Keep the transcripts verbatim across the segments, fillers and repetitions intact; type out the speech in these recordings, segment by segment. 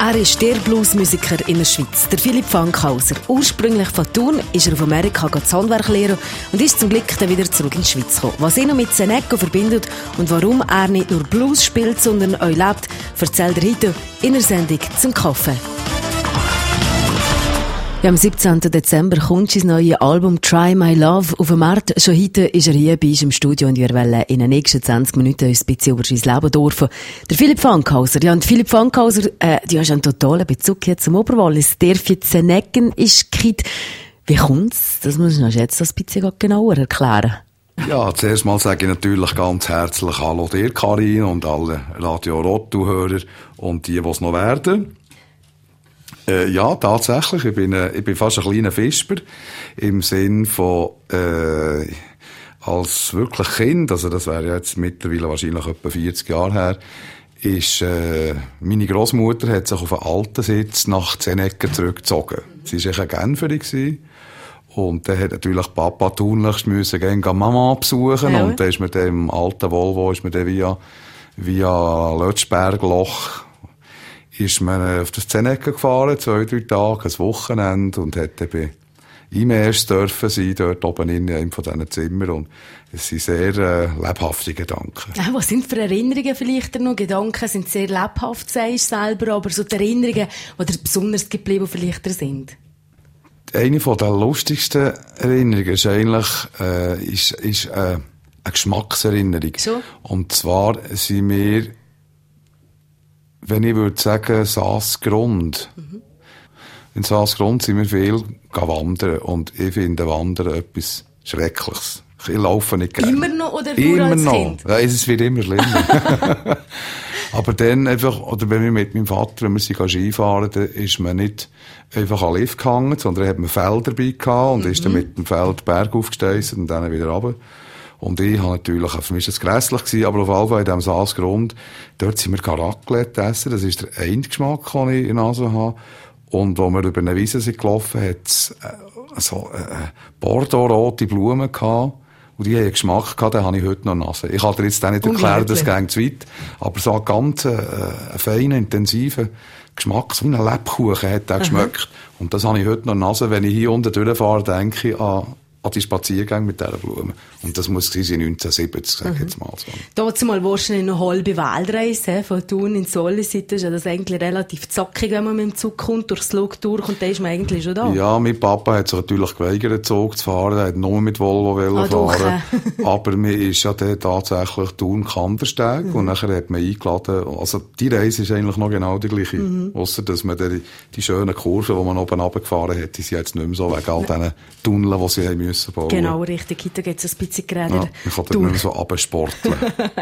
Er ist der Bluesmusiker in der Schweiz, der Philipp Fankhauser. Ursprünglich von Thun ist er auf Amerika das Handwerk lehren und ist zum Glück dann wieder zurück in die Schweiz gekommen. Was ihn noch mit Zeneco verbindet und warum er nicht nur Blues spielt, sondern auch lebt, erzählt er heute in der Sendung «Zum Kaffee». Ja, am siebzehnten Dezember kommt sein neues Album «Try My Love» auf den Markt. Schon heute ist er hier bei uns im Studio und wir wollen in den nächsten zwanzig Minuten uns ein bisschen über sein Leben dürfen. Der Philipp Fankhauser. Ja, und Philipp Fankhauser, äh, du hast einen totalen Bezug hier zum Oberwallis. Der für Zenecken ist Kind. Wie kommt's? Das muss ich noch jetzt ein bisschen genauer erklären. Ja, zuerst mal sage ich natürlich ganz herzlich Hallo dir, Karin, und alle Radio Rottu-Hörer und die, die es noch werden. Äh, ja, tatsächlich. Ich bin, äh, ich bin fast ein kleiner Fisper. Im Sinn von, äh, als wirklich Kind, also das wäre jetzt mittlerweile wahrscheinlich etwa vierzig Jahre her, ist, äh, meine Grossmutter hat sich auf einen alten Sitz nach Zenecken zurückgezogen. Sie war eine Genferin gewesen. Und dann hat natürlich Papa tunlichst müssen gehen, gehen Mama besuchen. Ja. Und dann ist mit dem alten Volvo, ist man dann via, via Lötschbergloch, ist man auf das Zenecken gefahren, zwei, drei Tage, ein Wochenende, und hat dann bei ihm erst dürfen sein, dort oben in einem von diesen Zimmern. Und es sind sehr äh, lebhafte Gedanken. Ja, was sind für Erinnerungen vielleicht noch? Gedanken sind sehr lebhaft, sagst du selber, aber so die Erinnerungen, die dir besonders geblieben vielleicht sind? Eine von der lustigsten Erinnerungen ist eigentlich, äh, ist, ist, äh, eine Geschmackserinnerung. So? Und zwar sind wir, wenn ich würde sagen, Saasgrund. Mhm. In Saasgrund sind wir viel wandern. Und ich finde Wandern etwas Schreckliches. Ich laufe nicht gerne. Immer noch oder nur immer als noch. Kind? Ja, es wird immer schlimmer. Aber dann einfach, oder wenn wir mit meinem Vater, wenn wir sie Skifahren, dann ist man nicht einfach an Lift gehangen, sondern hat man Feld dabei gehabt und mhm. ist dann mit dem Feld Berg aufgesteisst und dann wieder runter. Und ich habe natürlich, für mich war es grässlich gewesen, aber auf jeden Fall in diesem Saasgrund, dort sind wir Raclette essen, das ist der einzige Geschmack, den ich in der Nase habe. Und wo wir über eine Wiese sind gelaufen, hat es äh, so äh, bordeaux-rote Blumen gehabt. Und die haben einen Geschmack gehabt, den habe ich heute noch in der Nase. Ich kann dir jetzt nicht erklären, das geht zu weit. Aber so einen ganz äh, feinen, intensiven Geschmack, so wie ein Lebkuchen hat der geschmeckt. Und das habe ich heute noch in der Nase. Wenn ich hier unten durchfahre, denke ich an, an die Spaziergänge mit dieser Blume. Und das muss sein neunzehnhundertsiebzig, sage ich jetzt mal so. Dazu mal wahrscheinlich noch halbe Waldreise von Thun in Sollis. Ist ja das eigentlich relativ zackig, wenn man mit dem Zug kommt, durchs Lug durch, und dann ist man eigentlich schon da. Ja, mein Papa hat sich natürlich geweigert, Zug zu fahren. Er hat nur mit Volvo ah, fahren. Aber mir ist ja dann tatsächlich Thun-Kandersteg. Mhm. Und nachher hat man eingeladen. Also die Reise ist eigentlich noch genau die gleiche. Mhm. Ausser, dass man die, die schönen Kurven, die man oben runtergefahren hat, die sind jetzt nicht mehr so, wegen all diesen Tunneln, die sie haben müssen bauen. Genau, richtig. Heute geht es ein bisschen gerade. Ja, ich kann dort nicht mehr so runtersporteln.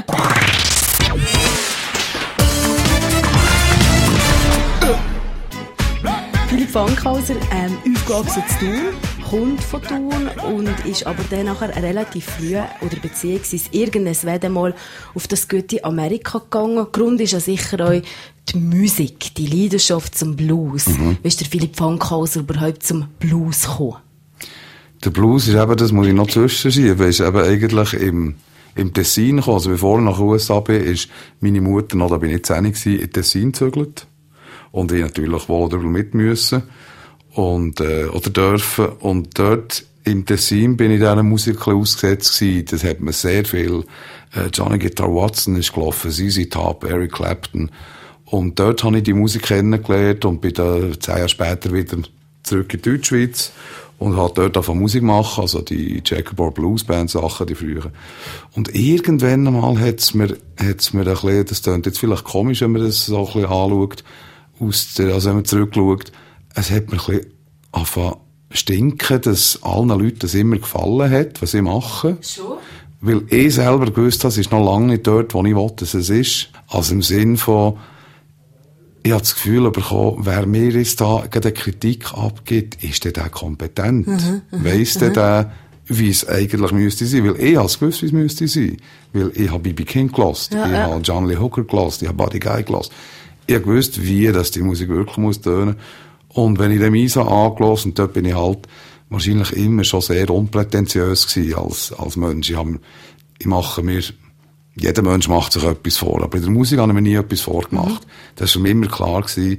Philipp Fankhauser, ähm, aufgewachsen zu Thun, kommt von Thun und ist aber dann nachher relativ früh, oder beziehungsweise irgendwann mal auf das gute Amerika gegangen. Grund ist ja sicher auch die Musik, die Leidenschaft zum Blues. Mhm. Wie ist der Philipp Fankhauser überhaupt zum Blues gekommen? Der Blues ist eben, das muss ich noch zwischenschieben, ist eben eigentlich im, im Tessin gekommen. Also bevor ich nach den U S A bin, ist meine Mutter noch, da bin ich zehn gewesen, in Tessin gezögert. Und ich natürlich wohl oder mit müssen. Und, äh, oder dürfen. Und dort im Tessin bin ich dieser Musik ausgesetzt gewesen. Das hat mir sehr viel, äh, Johnny Guitar Watson ist gelaufen, Z Z Top, Eric Clapton. Und dort habe ich die Musik kennengelernt und bin dann zehn Jahre später wieder zurück in die Deutschschweiz. Und hat dort angefangen Musik machen, also die Checkerboard Blues Band Sachen, die früher. Und irgendwann einmal hat's mir, hat's mir ein bisschen, das klingt jetzt vielleicht komisch, wenn man das so ein bisschen anschaut, aus der, also wenn man zurückschaut, es hat mir ein bisschen angefangen stinken, dass allen Leuten das immer gefallen hat, was ich mache. Schon? Weil ich selber gewusst habe, es ist noch lange nicht dort, wo ich will, dass es ist. Also im Sinn von, ich habe das Gefühl bekommen, wer mir jetzt da eine Kritik abgibt, ist der der kompetent? Mhm, weiss der der, wie es eigentlich müsste sein? Weil ich habe es gewusst, wie es müsste sein. Weil ich habe B B King gehört, ja, ich ja. habe John Lee Hooker gehört, ich habe Buddy Guy gehört. Ich habe gewusst, wie das die Musik wirklich muss tönen. Und wenn ich den Misa angehört, und dort bin ich halt wahrscheinlich immer schon sehr unprätentiös gewesen als, als Mensch. Ich, hab, ich mache mir, jeder Mensch macht sich etwas vor, aber in der Musik habe ich mir nie etwas vorgemacht. Mhm. Das war für mich immer klar gewesen,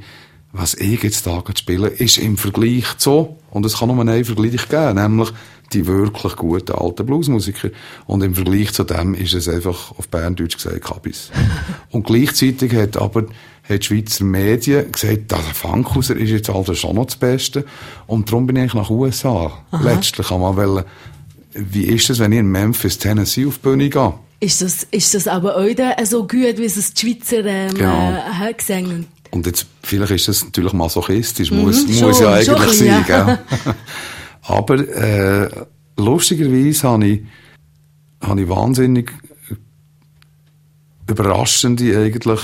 was ich jetzt da spiele, ist im Vergleich so, und es kann nur einen Vergleich geben, nämlich die wirklich guten alten Bluesmusiker. Und im Vergleich zu dem ist es einfach, auf Berndeutsch gesagt, Kabis. Und gleichzeitig hat aber, hat die Schweizer Medien gesagt, der Fankhauser ist jetzt also schon noch das Beste. Und darum bin ich nach U S A. Aha. Letztlich einmal wollen, wie ist es, wenn ich in Memphis, Tennessee auf die Bühne gehe? Ist das, ist das aber auch so gut, wie es die Schweizer, ähm, genau. äh, gesungen? Und jetzt, vielleicht ist das natürlich masochistisch, mhm, muss, schon, muss ja eigentlich sein, ja. Gell? Aber, äh, lustigerweise habe ich, habe ich wahnsinnig überraschende, eigentlich,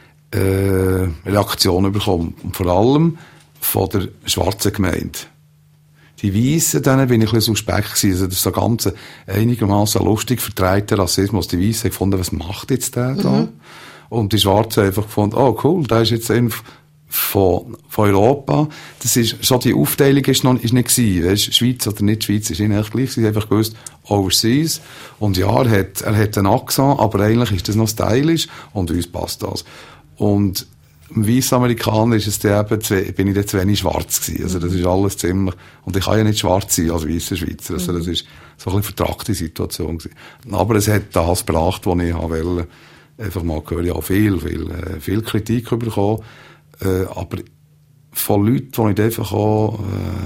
äh, Reaktionen bekommen. Und vor allem von der schwarzen Gemeinde. Die Weissen, denen bin ich ein bisschen suspekt gewesen. Also das ist so ganz einigermaßen lustig vertreibter Rassismus. Die Weissen haben gefunden, was macht jetzt der da? Mhm. Und die Schwarzen haben einfach gefunden, oh cool, der ist jetzt ein von, von Europa. Das ist, schon die Aufteilung ist noch, ist nicht gewesen. Weißt, Schweiz oder nicht Schweiz ist ihnen echt gleich. Sie haben einfach gewusst, overseas. Und ja, er hat, er hat einen Akzent, aber eigentlich ist das noch stylisch. Und uns passt das. Und im Weiss-Amerikaner ist es dann eben, zu, bin ich dann zu wenig schwarz gewesen. Also das ist alles ziemlich, und ich kann ja nicht schwarz sein als weisser Schweizer. Also das ist so ein bisschen vertragte Situation gewesen. Aber es hat das gebracht, was ich wollte. Einfach mal gehört, ja, viel, viel, viel Kritik bekommen. Äh, aber von Leuten, die ich einfach auch,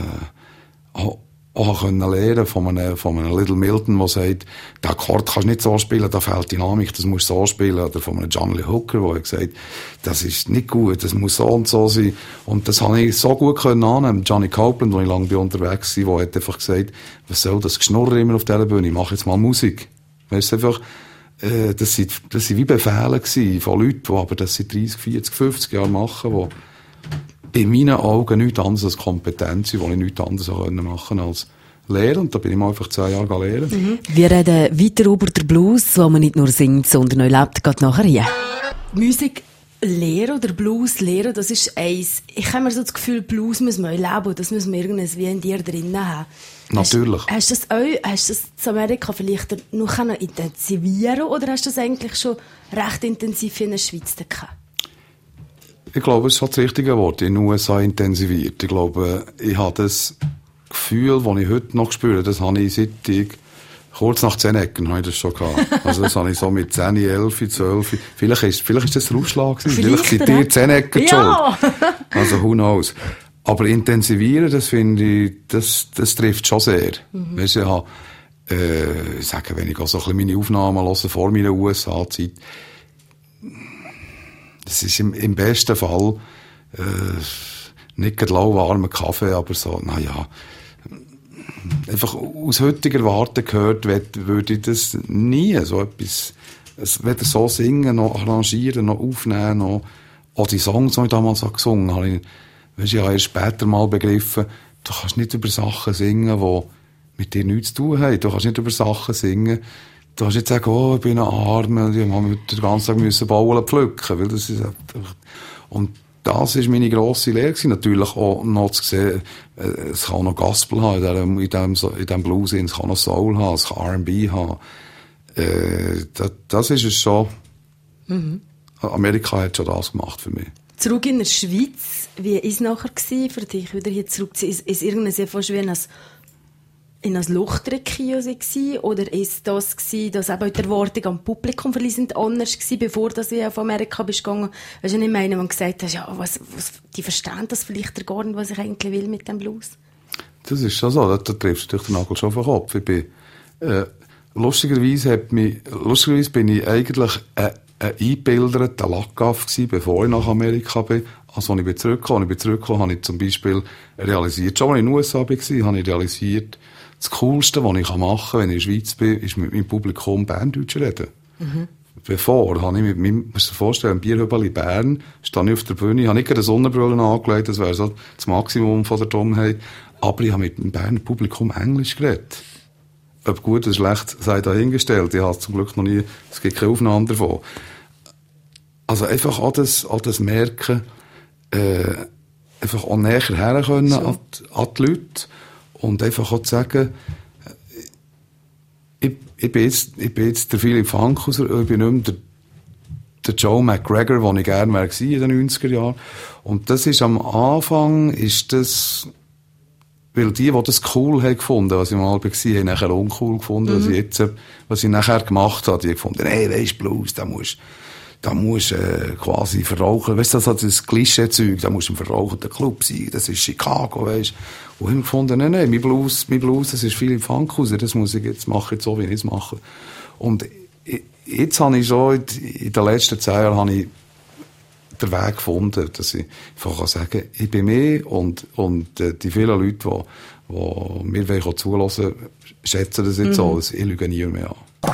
äh, auch, auch können lernen von einem, von einem Little Milton, der sagt, den Akkord kannst du nicht so spielen, da fehlt Dynamik, das musst du so spielen. Oder von einem John Lee Hooker, der gesagt, das ist nicht gut, das muss so und so sein. Und das habe ich so gut können annehmen. Johnny Copeland, wo ich lange unterwegs war, der hat einfach gesagt, was soll das Geschnurr immer auf dieser Bühne? Ich mache jetzt mal Musik. Weißt du, einfach, äh, das sind, das sind wie Befehle gewesen von Leuten, die aber das seit dreißig, vierzig, fünfzig Jahren machen, die in meinen Augen nichts anderes als Kompetenz sind, die ich nichts anderes machen konnte als lehren. Und da bin ich mal einfach zwei Jahre lehren. Mhm. Wir reden weiter über den Blues, wo man nicht nur singt, sondern auch lebt, geht nachher hier. Musik lehren oder Blues lehren, das ist eins. Ich habe mir so das Gefühl, Blues müssen wir auch leben, das müssen wir irgendwas wie in dir drinnen haben. Natürlich. Hast, hast du das auch, hast du das in Amerika vielleicht noch intensivieren oder hast du das eigentlich schon recht intensiv in der Schweiz gehabt? Ich glaube, es ist das richtige Wort. In den U S A intensiviert. Ich glaube, ich habe das Gefühl, das ich heute noch spüre, das habe ich seit ich, kurz nach zehn Ecken habe ich das schon gehabt. Also das habe ich so mit zehn, elf, zwölf. Vielleicht ist, vielleicht ist das der Ausschlag gewesen. Vielleicht, vielleicht sind dir zehn Ecken ja. schuld. Also who knows. Aber intensivieren, das finde ich, das, das trifft schon sehr. Mhm. Weißt du, ich habe, äh, ich sage, wenn ich auch so ein bisschen meine Aufnahmen höre vor meiner U S A-Zeit, das ist im, im besten Fall, äh, nicht gerade lauwarmer Kaffee, aber so, naja, einfach aus heutiger Warte gehört, würde ich das nie so etwas, weder so singen, noch arrangieren, noch aufnehmen, noch, auch die Songs, die ich damals auch gesungen habe, ich, weißt, ich habe erst später mal begriffen, du kannst nicht über Sachen singen, die mit dir nichts zu tun haben. Du kannst nicht über Sachen singen, du kannst nicht sagen, oh, ich bin ein Arme, und ich musste den ganzen Tag müssen Bauen pflücken, weil das ist einfach, und das war meine grosse Lehre gewesen. Natürlich auch noch zu sehen, es kann noch Gospel haben, in dem, in dem Blues, es kann noch Soul haben, es kann R and B haben. Äh, das, das ist es schon. Mhm. Amerika hat schon das gemacht für mich. Zurück in der Schweiz, wie war es nachher für dich, wieder hier zurückzuziehen? Ist, ist irgendwas fast wie ein in ein Luchtdrückkiosk gsi oder ist das gsi, dass eben die Erwartung am Publikum für sind anders gsi, bevor dass ich auf Amerika bist gegangen? Weißt du, ich meine, man gesagt hat, ja, was, was, die verstehen das vielleicht gar nicht, was ich eigentlich will mit dem Blues. Das ist schon so, da, da triffst du durch den Nagel schon auf den Kopf. Ich bin, äh, lustigerweise hat mich, lustigerweise bin ich eigentlich ein, ein eingebildeter Lackaff gsi, bevor ich nach Amerika bin. Also, als ich bin zurückgekommen, als ich bin zurückgekommen, habe ich zum Beispiel realisiert, schon als ich in den U S A war, habe ich realisiert, das Coolste, was ich machen kann, wenn ich in der Schweiz bin, ist mit meinem Publikum Berndeutsch reden. Mhm. Bevor habe ich mit meinem, musst du dir vorstellen, Bierhübel in Bern, stehe ich auf der Bühne, habe nicht eine Sonnenbrille angelegt, das wäre so das Maximum von der Dummheit, aber ich habe mit dem Berner Publikum Englisch geredet. Ob gut oder schlecht, sei dahingestellt. Ich habe zum Glück noch nie, es gibt keine Aufnahmen davon. Also einfach all das, all das merken, äh, einfach auch näher her können so. an, an die Leute. Und einfach auch zu sagen, ich, ich, bin jetzt, ich bin jetzt der Philipp Fankhauser, ich bin nicht mehr der, der Joe McGregor, den ich gerne wäre gewesen in den neunziger Jahren. Und das ist am Anfang, ist das, weil die, die das cool haben gefunden, was ich mal war, haben nachher uncool gefunden, mhm. was ich jetzt, was ich nachher gemacht habe, die gefunden, hey, weisst Blues, da musst, da musst, äh, quasi verrauchen, weißt du, das hat das Klischee-Zeug, da musst du im verrauchten Club sein, das ist Chicago, weisst. Und ich habe gefunden, nein, nein, mein Blues, mein Blues, das ist viel im Funk raus, das muss ich jetzt machen, jetzt so, wie ich es mache. Und jetzt habe ich schon, in den letzten zehn Jahren habe ich den Weg gefunden, dass ich einfach sagen kann, ich bin mehr und, und äh, die vielen Leute, die, die mir zulassen wollen, schätzen das jetzt mhm. so, dass ich lüge nie mehr an.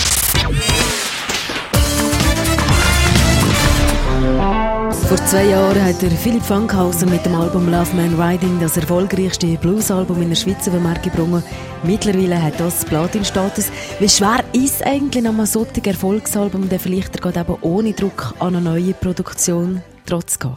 Vor zwei Jahren hat der Philipp Fankhauser mit dem Album Love Man Riding das erfolgreichste Bluesalbum in der Schweiz auf den Markt gebracht. Mittlerweile hat das Platin-Status. Wie schwer ist eigentlich noch mal so ein Erfolgsalbum, der vielleicht gerade eben ohne Druck an eine neue Produktion trotzdem?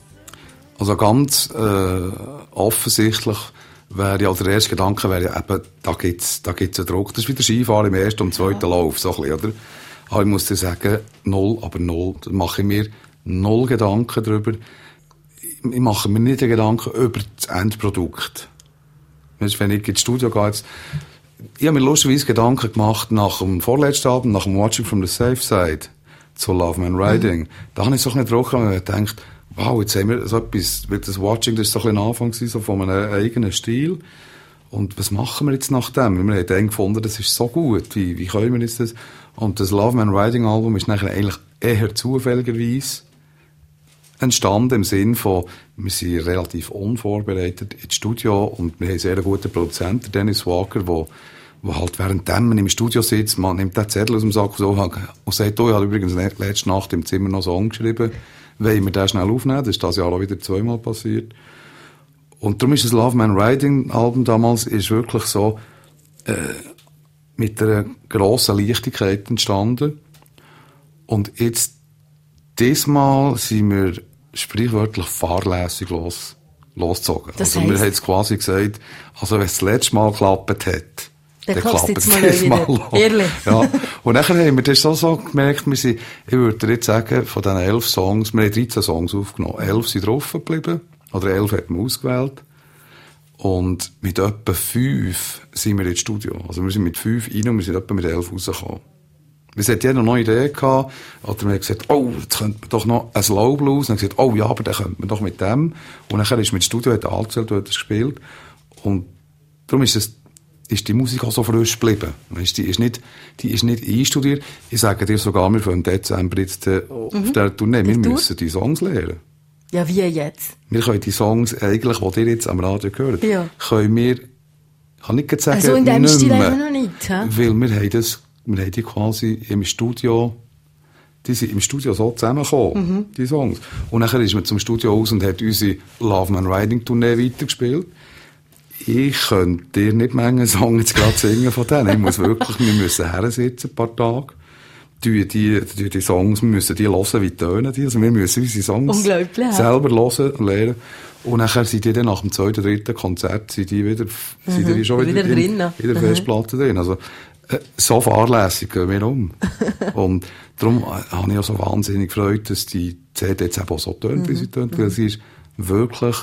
Also ganz äh, offensichtlich wäre ja, also der erste Gedanke wäre ja eben, da gibt's, da gibt's einen Druck. Das ist wie der Skifahren im ersten und zweiten ja. Lauf, so ein bisschen, oder? Aber ich muss dir sagen, null, aber null. Da mache ich mir null Gedanken darüber. Ich mache mir nicht Gedanken über das Endprodukt. Weißt, wenn ich ins Studio gehe, jetzt, ich habe mir lustigerweise Gedanken gemacht nach dem vorletzten Abend, nach dem Watching from the Safe Side zu Love Man Riding. Mhm. Da habe ich so ein bisschen Druck und gedacht, wow, jetzt haben wir so etwas, weil das Watching, das war so ein bisschen ein Anfang so von einem eigenen Stil. Und was machen wir jetzt nach dem? Wir haben dann gefunden, das ist so gut. Wie, wie können wir jetzt das? Und das Love Man Riding Album ist nachher eigentlich eher zufälligerweise entstanden im Sinn von, wir sind relativ unvorbereitet ins Studio und wir haben einen sehr guten Produzenten, Dennis Walker, wo, wo halt während man im Studio sitzt, man nimmt den Zettel aus dem Sack so, und sagt, oh, ich habe übrigens letzte Nacht im Zimmer noch einen Song geschrieben, wollen wir den schnell aufnehmen? Das ist das Jahr auch wieder zweimal passiert. Und darum ist das Love Man Riding Album damals ist wirklich so äh, mit einer grossen Leichtigkeit entstanden. Und jetzt diesmal sind wir sprichwörtlich fahrlässig los, losgezogen. Das also heisst? Wir haben jetzt quasi gesagt, also wenn es das letzte Mal geklappt hat, dann, dann klappt es jetzt mal wieder. Ehrlich. Ja. Und nachher haben wir das so, so gemerkt, wir sind, ich würde jetzt sagen, von diesen elf Songs, wir haben dreizehn Songs aufgenommen, elf sind drauf geblieben, oder elf hat man ausgewählt. Und mit etwa fünf sind wir ins Studio. Also wir sind mit fünf rein und wir sind etwa mit elf rausgekommen. Wir hatten jeder noch eine Idee gehabt, oder wir haben gesagt, oh, jetzt könnte man doch noch ein Slow Blues. Und dann haben wir gesagt, oh ja, aber dann könnte man doch mit dem. Und dann ist mit dem Studio, hat Alzell dort gespielt. Und darum ist es, ist die Musik auch so frisch geblieben. Weißt, die ist nicht, die ist nicht einstudiert. Ich sage dir sogar, wir fangen im Dezember jetzt mhm. auf der Tournee. Wir müssen die Songs lernen. Ja, wie jetzt? Wir können die Songs eigentlich, die ihr jetzt am Radio hört, ja. können wir, kann ich nicht sagen, also in dem nicht Stil mehr, noch nicht, he? Weil wir haben das, wir haben die quasi im Studio, die sind im Studio so zusammengekommen, mhm. die Songs. Und nachher ist man zum Studio aus und hat unsere Love Man Riding Tournee weitergespielt. Ich könnte dir nicht Menge Songs jetzt gerade singen von denen. Ich muss wirklich, wir müssen her sitzen, ein paar Tage. Die, die, die, die Songs, wir müssen die hören, wie tönen die. Also wir müssen unsere Songs selber hören und lernen. Und nachher sind die dann nach dem zweiten, dritten Konzert, sind die wieder, mhm. sind die schon wieder, wieder drin. In, in der mhm. Festplatte drin. Also, äh, so fahrlässig gehen wir um. Und darum habe ich auch so wahnsinnig gefreut, dass die C D jetzt eben auch so tönt, wie sie tönt, weil sie ist wirklich,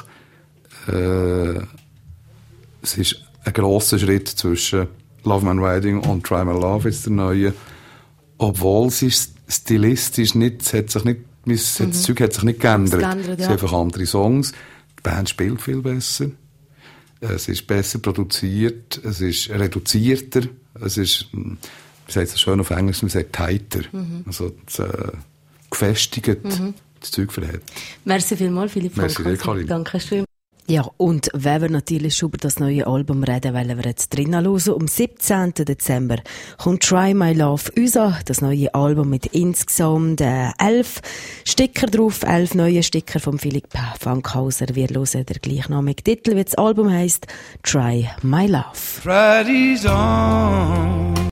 äh, es ist ein grosser Schritt zwischen Love Man Riding und Try My Love, jetzt der neue. Obwohl es ist stilistisch nicht, es hat sich nicht, das mhm. Zeug hat sich nicht geändert. geändert ja. Es sind einfach andere Songs. Die Band spielt viel besser. Es ist besser produziert. Es ist reduzierter. Es ist, wie sagt es schön auf Englisch, man sagt tighter. Mhm. Also, das, äh, gefestigt. Mhm. Das Zeug verhält. Merci vielmals, Philipp Fankhauser. Danke schön. Ja, und wenn wir natürlich schon über das neue Album reden, wollen wir jetzt drinnen hören. Am siebzehnten Dezember kommt Try My Love raus, das neue Album mit insgesamt äh, elf Sticker drauf, elf neue Sticker von Philipp Fankhauser. Wir hören den gleichnamigen Titel, wie das Album heisst, Try My Love. Friday's on.